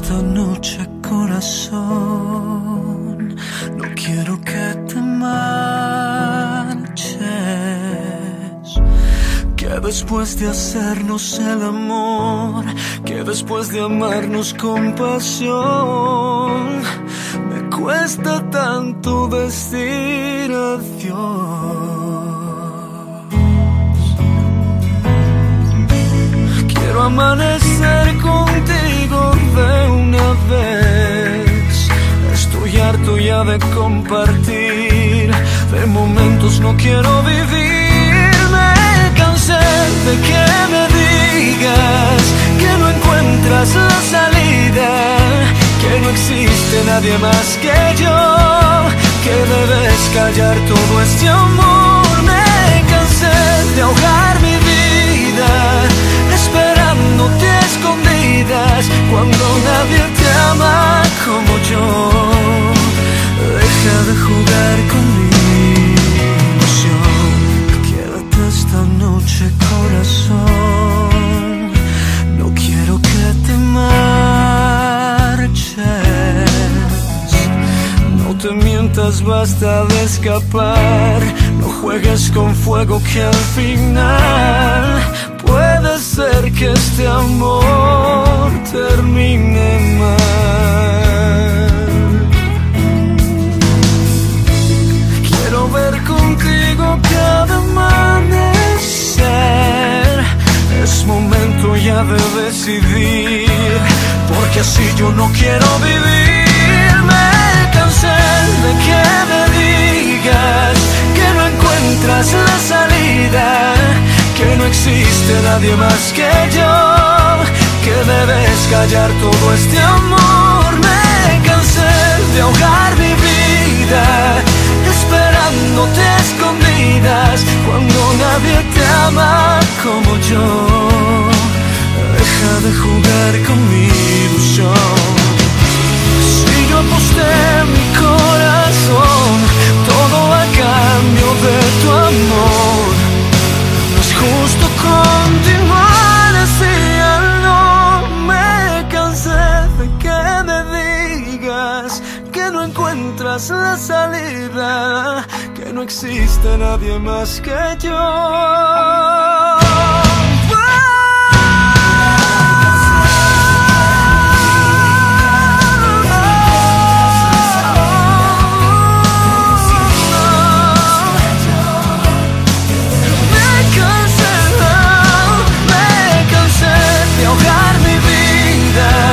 esta noche, corazón. No quiero que te marches, que después de hacernos el amor, que después de amarnos con pasión, me cuesta tanto decir adiós. Quiero amanecer contigo de una vez. Estoy harto ya de compartir, de momentos no quiero vivir. Me cansé de que me digas que no encuentras la salida, que no existe nadie más que yo, que debes callar todo este amor. Me cansé de ahogar mi vida esperándote a escondidas cuando nadie te ama como yo. Deja de jugar con mi ilusión. Quédate esta noche, corazón. No quiero que te marches. No te mientas, basta de escapar. No juegues con fuego que al final puede ser que este amor termine mal. Quiero ver contigo cada amanecer. Es momento ya de decidir, porque así yo no quiero vivir. Me cansé de que me digas que no encuentras la salida, que no existe nadie más que yo, que debes callar todo este amor. Me cansé de ahogar mi vida esperándote a escondidas cuando nadie te ama como yo. Deja de jugar con mi ilusión. Si yo aposté mi corazón, todo a cambio de tu amor, no es justo continuar así. No, me cansé de que me digas que no encuentras la salida, que no existe nadie más que yo. Ahogar mi vida